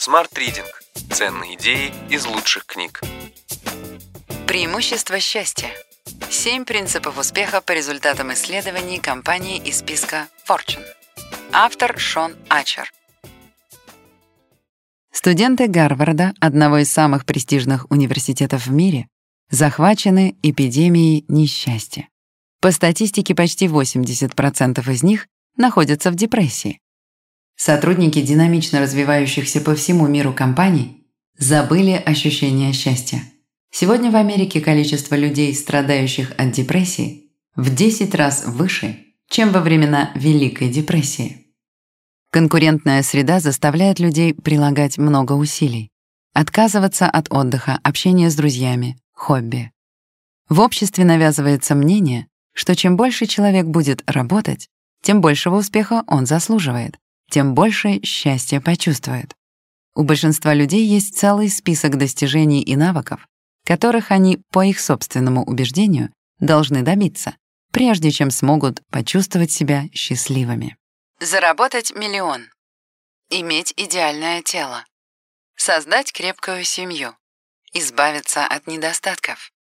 Smart Reading. Ценные идеи из лучших книг. Преимущество счастья. 7 принципов успеха по результатам исследований компании из списка Fortune. Автор Шон Ачер. Студенты Гарварда, одного из самых престижных университетов в мире, захвачены эпидемией несчастья. По статистике, почти 80% из них находятся в депрессии. Сотрудники динамично развивающихся по всему миру компаний забыли ощущение счастья. Сегодня в Америке количество людей, страдающих от депрессии, в 10 раз выше, чем во времена Великой депрессии. Конкурентная среда заставляет людей прилагать много усилий, отказываться от отдыха, общения с друзьями, хобби. В обществе навязывается мнение, что чем больше человек будет работать, тем большего успеха он заслуживает, тем больше счастья почувствует. У большинства людей есть целый список достижений и навыков, которых они, по их собственному убеждению, должны добиться, прежде чем смогут почувствовать себя счастливыми. Заработать миллион. Иметь идеальное тело. Создать крепкую семью. Избавиться от недостатков.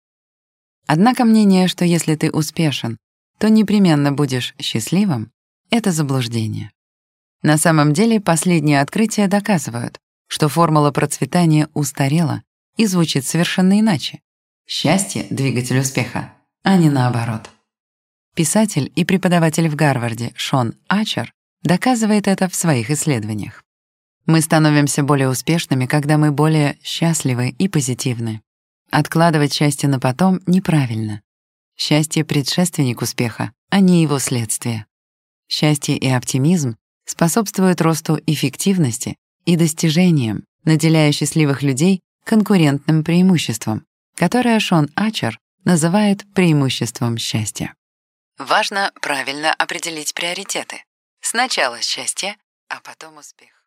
Однако мнение, что если ты успешен, то непременно будешь счастливым, — это заблуждение. На самом деле последние открытия доказывают, что формула процветания устарела и звучит совершенно иначе. Счастье — двигатель успеха, а не наоборот. Писатель и преподаватель в Гарварде Шон Ачер доказывает это в своих исследованиях. Мы становимся более успешными, когда мы более счастливы и позитивны. Откладывать счастье на потом неправильно. Счастье — предшественник успеха, а не его следствие. Счастье и оптимизм способствуют росту эффективности и достижениям, наделяя счастливых людей конкурентным преимуществом, которое Шон Ачер называет преимуществом счастья. Важно правильно определить приоритеты. Сначала счастье, а потом успех.